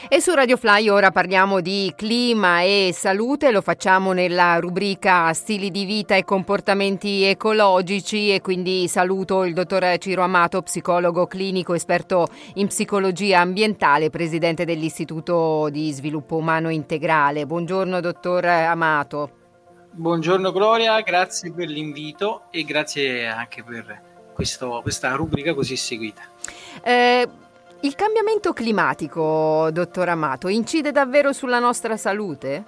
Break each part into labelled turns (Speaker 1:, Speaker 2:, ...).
Speaker 1: E su Radio Fly ora parliamo di clima e salute, lo facciamo nella rubrica Stili di vita e comportamenti ecologici e quindi saluto il dottor Ciro Amato, psicologo clinico, esperto in psicologia ambientale, presidente dell'Istituto di Sviluppo Umano Integrale. Buongiorno dottor Amato.
Speaker 2: Buongiorno Gloria, grazie per l'invito e grazie anche per questa rubrica così seguita.
Speaker 1: Il cambiamento climatico, dottor Amato, incide davvero sulla nostra salute?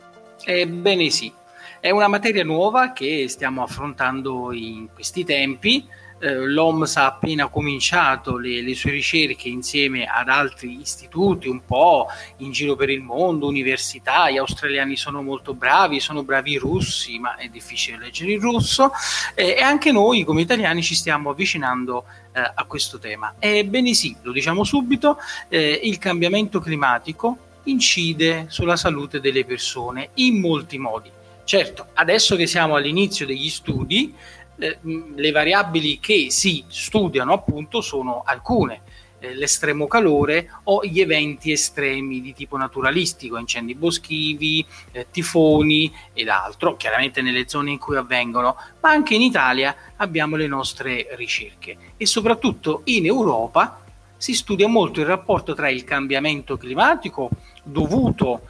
Speaker 2: Ebbene sì, è una materia nuova che stiamo affrontando in questi tempi. L'OMS ha appena cominciato le sue ricerche insieme ad altri istituti un po' in giro per il mondo, università. Gli australiani sono molto bravi, sono bravi i russi, ma è difficile leggere il russo, e anche noi come italiani ci stiamo avvicinando a questo tema. Ebbene sì, lo diciamo subito, il cambiamento climatico incide sulla salute delle persone in molti modi. Certo, adesso che siamo all'inizio degli studi, le variabili che si studiano appunto sono alcune, l'estremo calore o gli eventi estremi di tipo naturalistico, incendi boschivi, tifoni ed altro, chiaramente nelle zone in cui avvengono, ma anche in Italia abbiamo le nostre ricerche e soprattutto in Europa si studia molto il rapporto tra il cambiamento climatico dovuto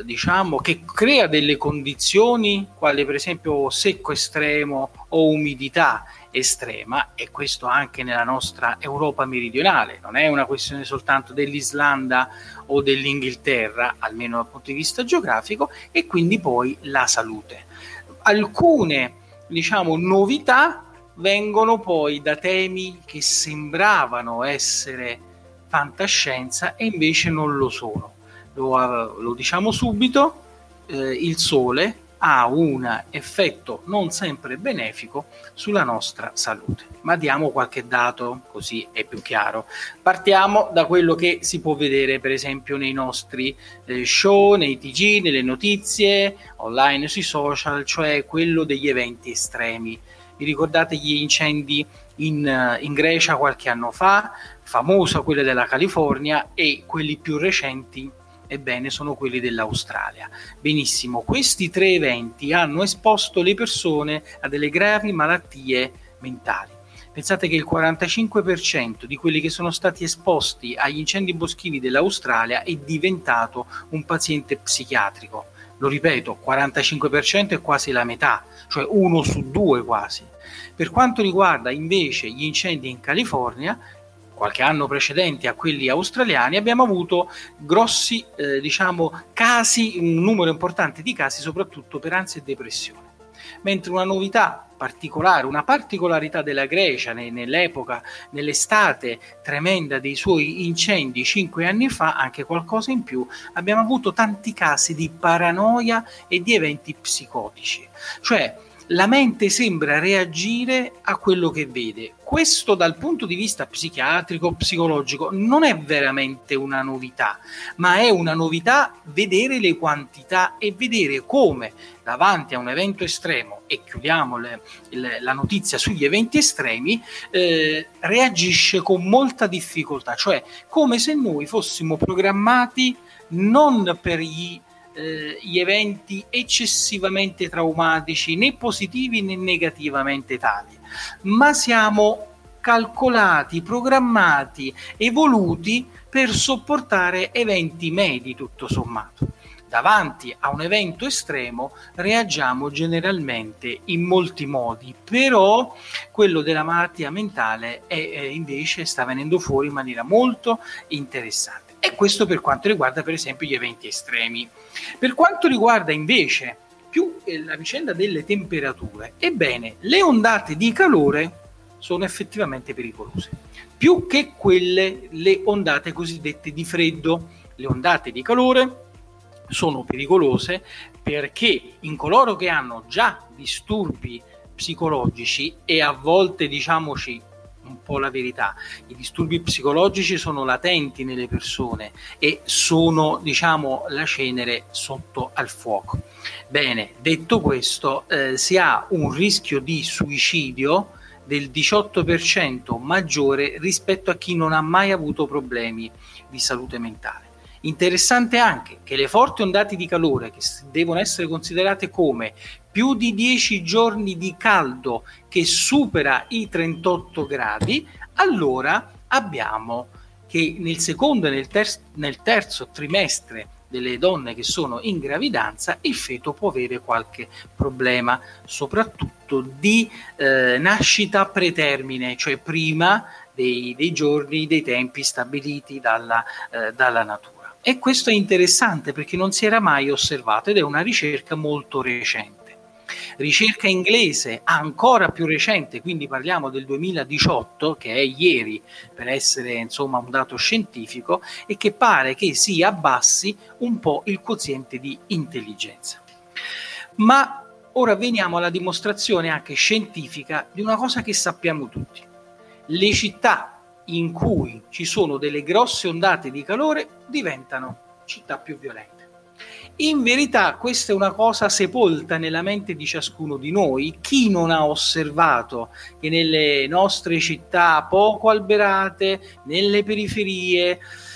Speaker 2: che crea delle condizioni quali per esempio secco estremo o umidità estrema, e questo anche nella nostra Europa meridionale, non è una questione soltanto dell'Islanda o dell'Inghilterra, almeno dal punto di vista geografico, e quindi poi la salute. Alcune novità vengono poi da temi che sembravano essere fantascienza e invece non lo sono. Lo diciamo subito, il sole ha un effetto non sempre benefico sulla nostra salute. Ma diamo qualche dato così è più chiaro. Partiamo da quello che si può vedere per esempio nei nostri show, nei TG, nelle notizie, online, sui social, cioè quello degli eventi estremi. Vi ricordate gli incendi in Grecia qualche anno fa, famosa quella della California, e quelli più recenti ebbene sono quelli dell'Australia. Benissimo, questi 3 eventi hanno esposto le persone a delle gravi malattie mentali. Pensate che il 45% di quelli che sono stati esposti agli incendi boschivi dell'Australia è diventato un paziente psichiatrico. Lo ripeto, 45% è quasi la metà, cioè 1 su 2 quasi. Per quanto riguarda invece gli incendi in California, qualche anno precedente a quelli australiani, abbiamo avuto grossi casi, un numero importante di casi soprattutto per ansia e depressione. Mentre una novità particolare, una particolarità della Grecia nell'epoca, nell'estate tremenda dei suoi incendi 5 anni fa, anche qualcosa in più, abbiamo avuto tanti casi di paranoia e di eventi psicotici. Cioè, la mente sembra reagire a quello che vede. Questo dal punto di vista psichiatrico, psicologico, non è veramente una novità, ma è una novità vedere le quantità e vedere come davanti a un evento estremo, e chiudiamo la notizia sugli eventi estremi, reagisce con molta difficoltà, cioè come se noi fossimo programmati non per gli eventi eccessivamente traumatici, né positivi né negativamente tali, ma siamo calcolati, programmati, evoluti per sopportare eventi medi tutto sommato. Davanti a un evento estremo reagiamo generalmente in molti modi, però quello della malattia mentale invece sta venendo fuori in maniera molto interessante. E questo per quanto riguarda per esempio gli eventi estremi. Per quanto riguarda invece più la vicenda delle temperature, ebbene, le ondate di calore sono effettivamente pericolose, più che le ondate cosiddette di freddo. Le ondate di calore sono pericolose perché in coloro che hanno già disturbi psicologici, e a volte, diciamoci un po' la verità, i disturbi psicologici sono latenti nelle persone e sono, la cenere sotto al fuoco. Bene, detto questo, si ha un rischio di suicidio del 18% maggiore rispetto a chi non ha mai avuto problemi di salute mentale. Interessante anche che le forti ondate di calore, che devono essere considerate come più di 10 giorni di caldo che supera i 38 gradi, allora abbiamo che nel secondo e nel terzo trimestre delle donne che sono in gravidanza il feto può avere qualche problema, soprattutto di nascita pretermine, cioè prima dei giorni, dei tempi stabiliti dalla natura. E questo è interessante perché non si era mai osservato ed è una ricerca molto recente. Ricerca inglese ancora più recente, quindi parliamo del 2018, che è ieri per essere insomma un dato scientifico, e che pare che si abbassi un po' il quoziente di intelligenza. Ma ora veniamo alla dimostrazione anche scientifica di una cosa che sappiamo tutti. Le città in cui ci sono delle grosse ondate di calore diventano città più violente. In verità questa è una cosa sepolta nella mente di ciascuno di noi. Chi non ha osservato che nelle nostre città poco alberate, nelle periferie,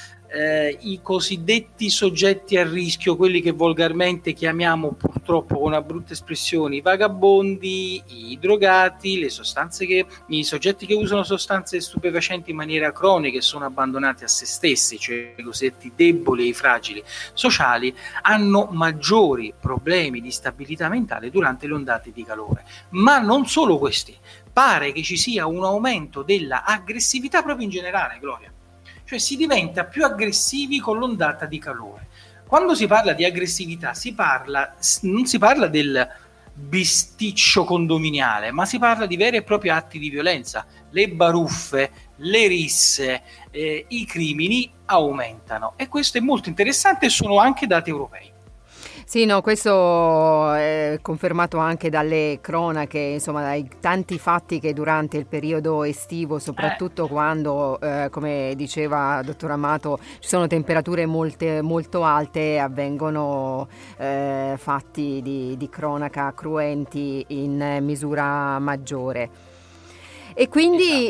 Speaker 2: i cosiddetti soggetti a rischio, quelli che volgarmente chiamiamo purtroppo con una brutta espressione i vagabondi, i drogati, i soggetti che usano sostanze stupefacenti in maniera cronica e sono abbandonati a se stessi, cioè i cosiddetti deboli e i fragili sociali, hanno maggiori problemi di stabilità mentale durante le ondate di calore. Ma non solo questi, pare che ci sia un aumento della aggressività proprio in generale, Gloria. Cioè si diventa più aggressivi con l'ondata di calore. Quando si parla di aggressività non si parla del bisticcio condominiale, ma si parla di veri e propri atti di violenza. Le baruffe, le risse, i crimini aumentano, e questo è molto interessante e sono anche dati europei.
Speaker 1: Sì, no, questo è confermato anche dalle cronache, insomma, dai tanti fatti che durante il periodo estivo, soprattutto quando, come diceva dottor Amato, ci sono temperature molto alte, avvengono fatti di cronaca cruenti in misura maggiore. E quindi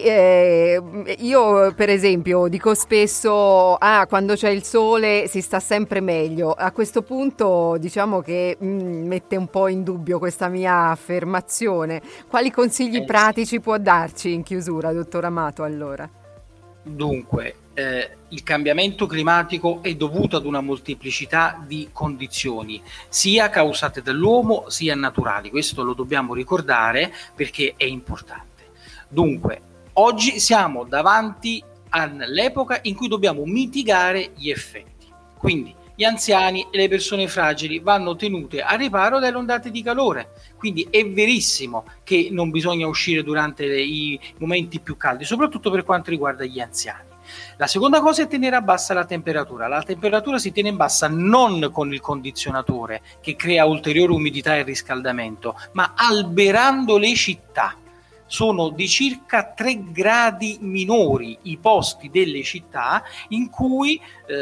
Speaker 1: io per esempio dico spesso quando c'è il sole si sta sempre meglio. A questo punto diciamo che mette un po' in dubbio questa mia affermazione. Quali consigli pratici può darci in chiusura, dottor Amato, allora?
Speaker 2: Dunque, il cambiamento climatico è dovuto ad una molteplicità di condizioni, sia causate dall'uomo sia naturali. Questo lo dobbiamo ricordare perché è importante. Dunque, oggi siamo davanti all'epoca in cui dobbiamo mitigare gli effetti. Quindi gli anziani e le persone fragili vanno tenute a riparo dalle ondate di calore. Quindi è verissimo che non bisogna uscire durante i momenti più caldi, soprattutto per quanto riguarda gli anziani. La seconda cosa è tenere a bassa la temperatura. La temperatura si tiene in bassa non con il condizionatore che crea ulteriore umidità e riscaldamento, ma alberando le città. Sono di circa 3 gradi minori i posti delle città in cui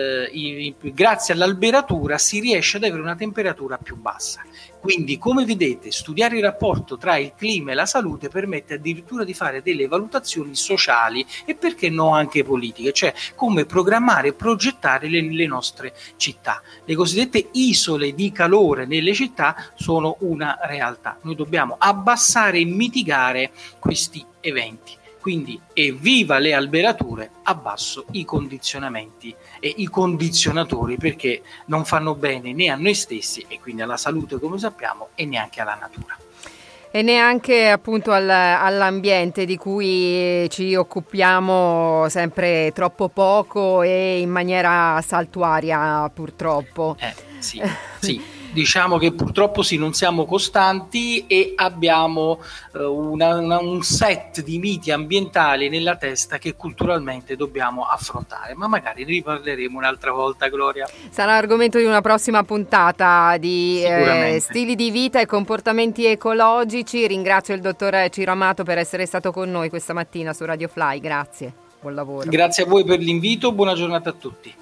Speaker 2: grazie all'alberatura si riesce ad avere una temperatura più bassa. Quindi, come vedete, studiare il rapporto tra il clima e la salute permette addirittura di fare delle valutazioni sociali e perché no anche politiche, cioè come programmare e progettare le nostre città. Le cosiddette isole di calore nelle città sono una realtà. Noi dobbiamo abbassare e mitigare questi eventi. Quindi evviva le alberature, abbasso i condizionamenti e i condizionatori, perché non fanno bene né a noi stessi e quindi alla salute, come sappiamo, e neanche alla natura.
Speaker 1: E neanche appunto all'ambiente, di cui ci occupiamo sempre troppo poco e in maniera saltuaria, purtroppo.
Speaker 2: Sì. Diciamo che purtroppo sì, non siamo costanti e abbiamo un set di miti ambientali nella testa che culturalmente dobbiamo affrontare, ma magari ne riparleremo un'altra volta, Gloria.
Speaker 1: Sarà argomento di una prossima puntata di stili di vita e comportamenti ecologici. Ringrazio il dottor Ciro Amato per essere stato con noi questa mattina su Radio Fly, grazie, buon lavoro.
Speaker 2: Grazie a voi per l'invito, buona giornata a tutti.